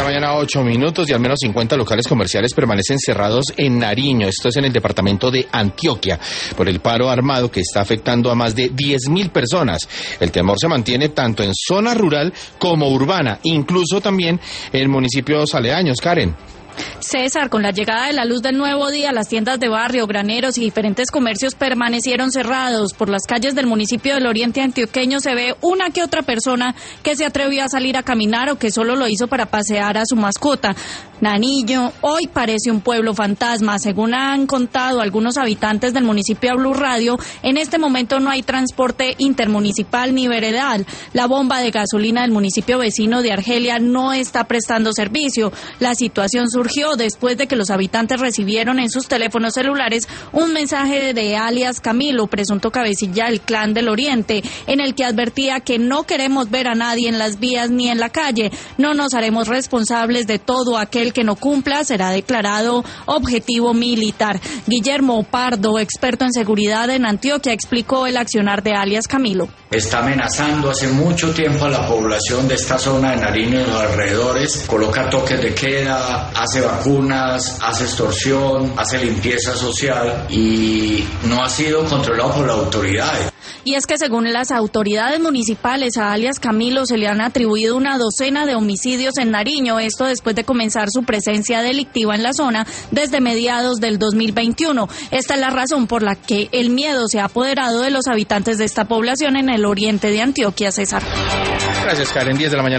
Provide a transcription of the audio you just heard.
mañana, 8 minutos, y al menos 50 locales comerciales permanecen cerrados en Nariño. Esto es en el departamento de Antioquia, por el paro armado que está afectando a más de 10.000 personas. El temor se mantiene tanto en zona rural como urbana, incluso también en municipios aledaños. Karen. César, con la llegada de la luz del nuevo día, las tiendas de barrio, graneros y diferentes comercios permanecieron cerrados. Por las calles del municipio del Oriente Antioqueño se ve una que otra persona que se atrevió a salir a caminar o que solo lo hizo para pasear a su mascota. Nariño hoy parece un pueblo fantasma. Según han contado algunos habitantes del municipio a Blue Radio, en este momento no hay transporte intermunicipal ni veredal. La bomba de gasolina del municipio vecino de Argelia no está prestando servicio. La situación surgió después de que los habitantes recibieron en sus teléfonos celulares un mensaje de alias Camilo, presunto cabecilla del Clan del Oriente, en el que advertía que no queremos ver a nadie en las vías ni en la calle. No nos haremos responsables de todo aquel que no cumpla, será declarado objetivo militar. Guillermo Pardo, experto en seguridad en Antioquia, explicó el accionar de alias Camilo. Está amenazando hace mucho tiempo a la población de esta zona de Nariño y los alrededores, coloca toques de queda, hace vacunas, hace extorsión, hace limpieza social y no ha sido controlado por las autoridades. Y es que según las autoridades municipales, a alias Camilo se le han atribuido una docena de homicidios en Nariño, esto después de comenzar su presencia delictiva en la zona desde mediados del 2021. Esta es la razón por la que el miedo se ha apoderado de los habitantes de esta población en el oriente de Antioquia, César. Gracias, Karen. 10 de la mañana.